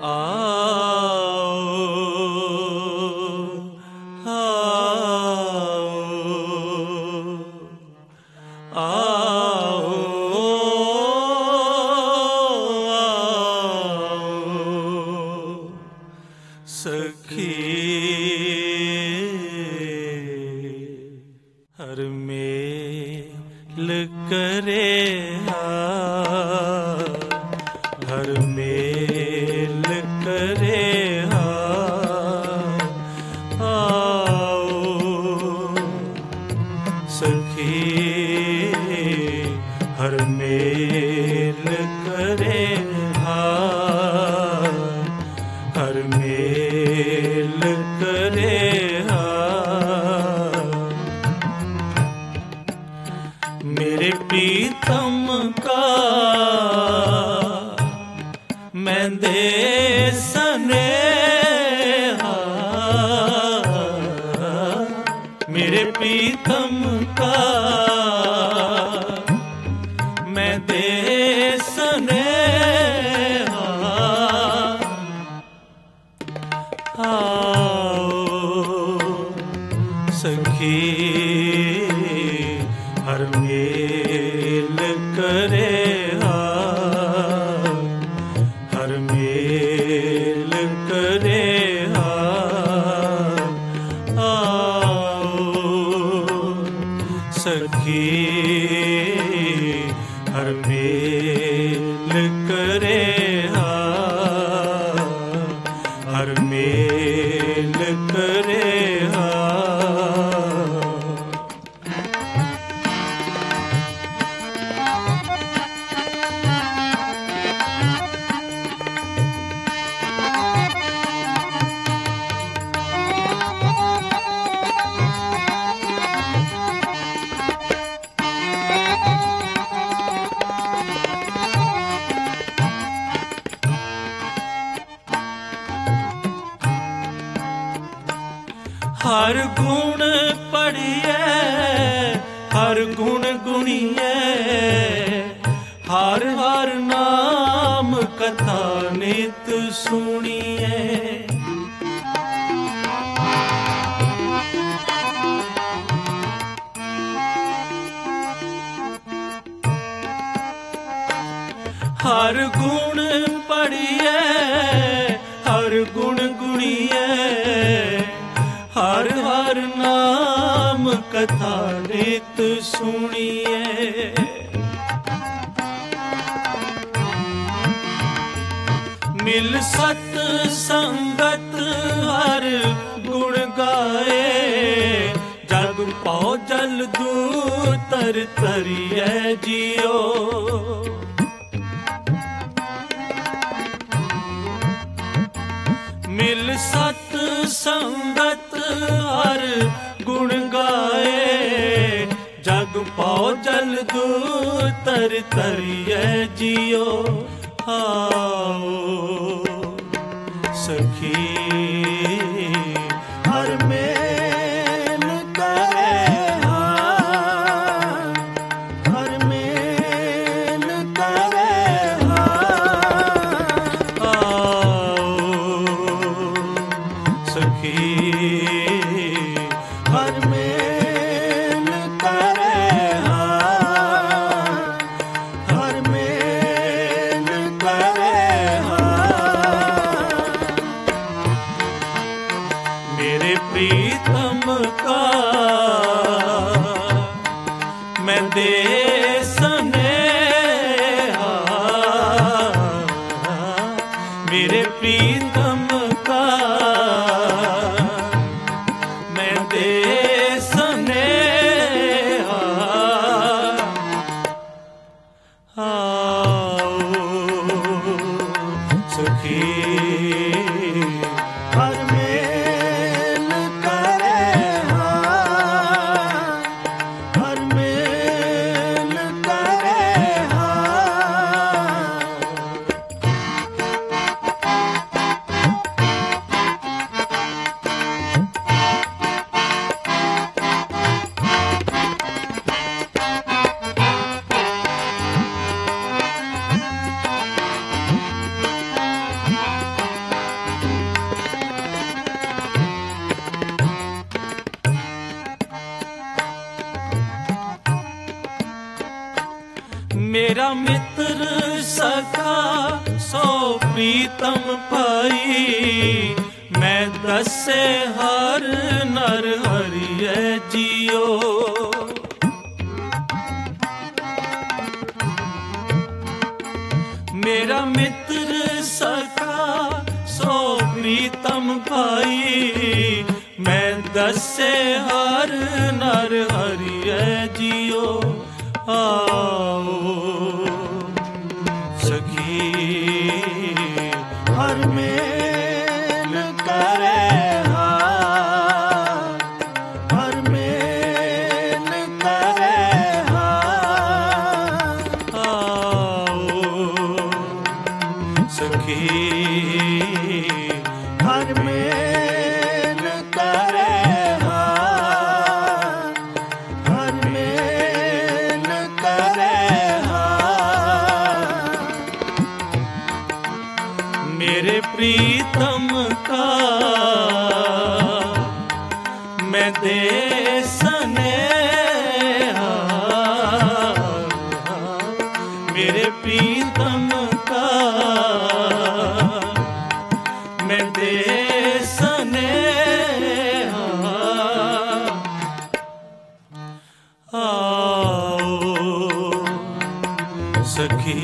सखी हर मेल करे हर मेल करे आओ सखी हर मेल करे हर मेल करे मेरे प्रीतम का मैं दे सनेहा मेरे प्रीतम का मैं दे सनेहा आओ सखी हर मेल करे हर मेल करे आओ सखी हर मेल करे हर मेल करे हर गुण पढ़िए हर गुण गुणिए हर हर नाम कथा नित सुनिए हर गुण पढ़िए हर गुण गुणिए हर हर नाम कथा नित सुनिए मिल सत संगत हर गुण गाए जग पाओ जल दूतर तरिए जियो मिल सत संगत हर गुण गाए जग पाओ जल दूतर तरिए जियो आओ सखी हर मेल करे हर मेल करे सखी हर मेल करे हर मेल करे मित्र सखा सो प्रीतम पाई, मैं दसे हर नर हरिय जियो। मेरा मित्र सखा सो प्रीतम भाई, मैं दसे हर नर हरिय जियो। आओ सखी हर मेल करे हार, हर मेल करे हार। आओ सखी हर मेल करे हार, हर मेल करे हार। मेरे प्रीतम का मैं दे स्नेहा, मेरे प्रीतम का मैं दे स्नेहा। आओ सखी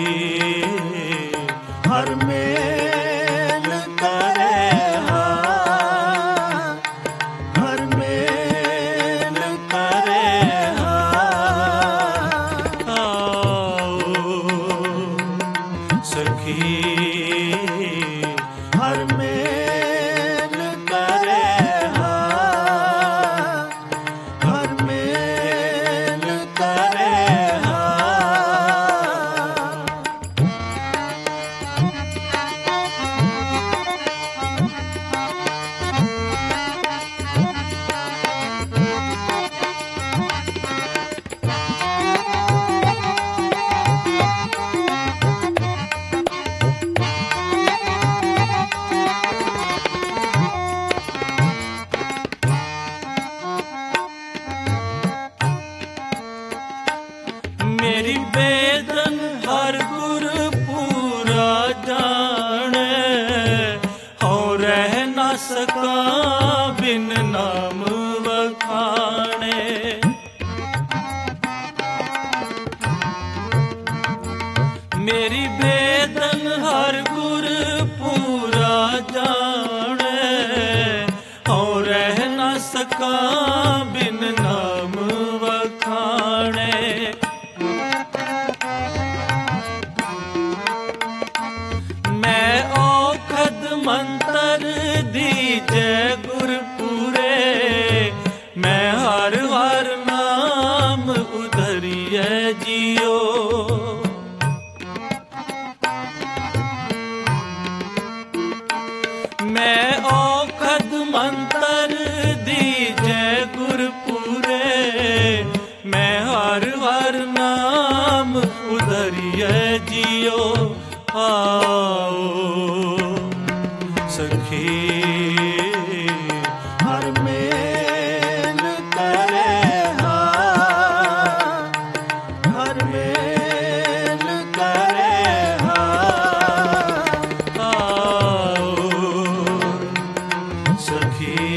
हर मेल करे हार, हर मेल करे हार। आओ सखी हर मेल करे हार, हर मेल करे हार। मेरी बेदन हर गुर पूरा जाने, और रह न सका बिन नाम वखाने। मेरी बेदन हर गुर पूरा जाने, और रह न सका बिन नाम वखाने। मैं औखद मंत्र दीजे गुरपुरे, मैं हर हर नाम उधरिय जियो। मैं औखद मंत्र दीजे गुरपुरे, मैं हर हर नाम उधरिय जियो। आओ सखी हर मेल करे हार, हर मेल करे हार। आओ सखी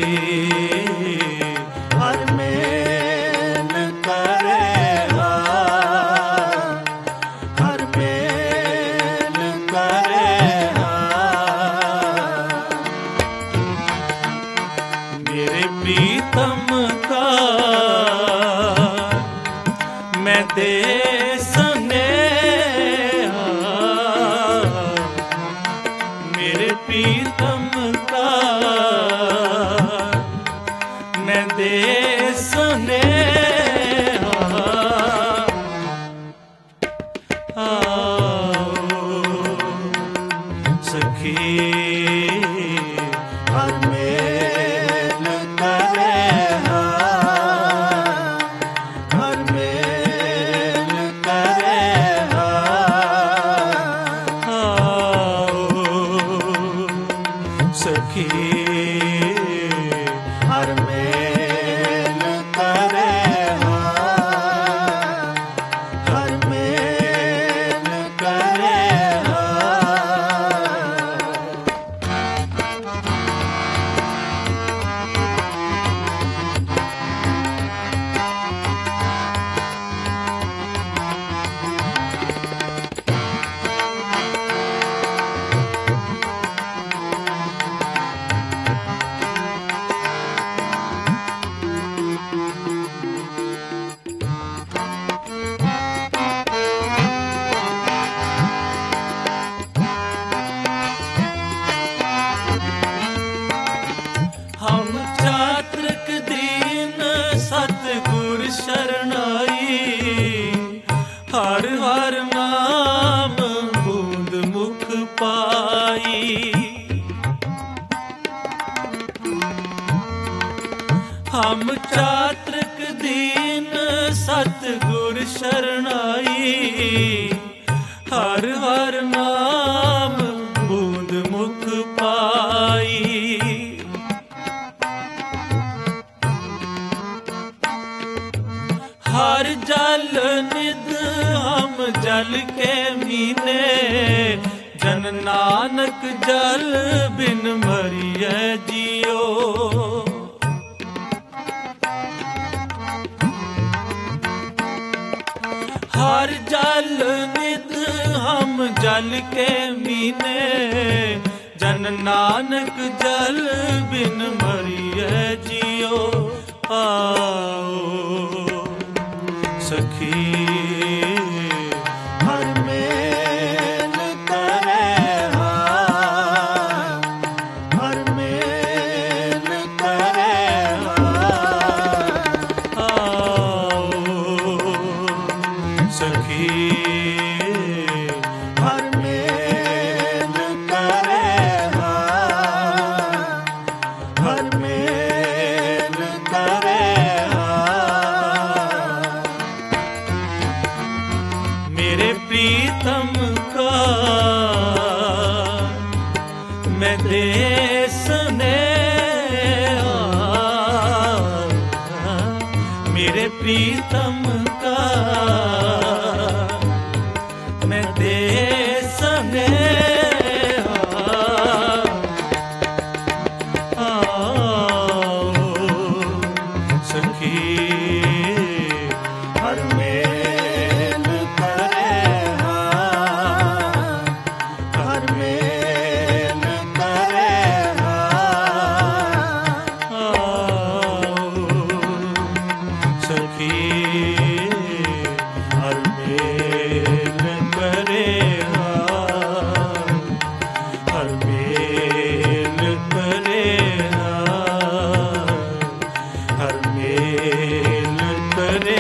हर मेल करे हार, हर मेल करे हार। मेरे प्रीतम का मैं दे स्नेहा, मेरे प्रीतम का मैं दे स्नेहा। आओ सखी हर मेल करे हार, हर मेल करे हार। आओ सखी हर मेल करे हार, हर मेल हर हर नाम बूंद मुख पाई। हर जल निध हम जल के मीने, जन नानक जल बिन मरिय जियो। हर जल निध हम जल के मीने, जन नानक जल बिन मरिय जियो। आओ सखी हर मेल करे हार, हर मेल करे हार। आओ सखी हर मेल करे हार, हर मेल करे हार। मेरे प्रीतम का मैं देश ने, मेरे प्रीतम का मैं देश ने। आओ सखी हर मेल करे हार, हर मेल करे हार। आओ सखी हर मेल करे हार, हर मेल करे हार, हर मेल करे